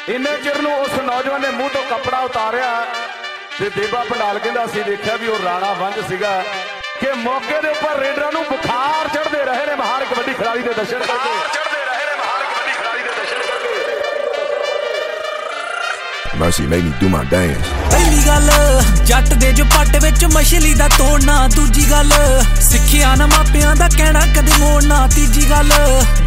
इन्ने चिर नूं उस नौजवान ने मूँह तो कपड़ा उतारिया ते देवा भंडाल कहंदा असीं देखिया भी वो राणा वंज सीगा कि मौके दे उपर रेडरां नूं बुखार चढ़दे रहे ने महार कबड्डी खिलाड़ी दे दर्शन करके Mercy made me do my dance. पहली गल जट दे जो पट विच मछली दा तोड़ना दूजी गल सिक्खिया ना मापियां दा कहना कदे मोड़ना तीजी गल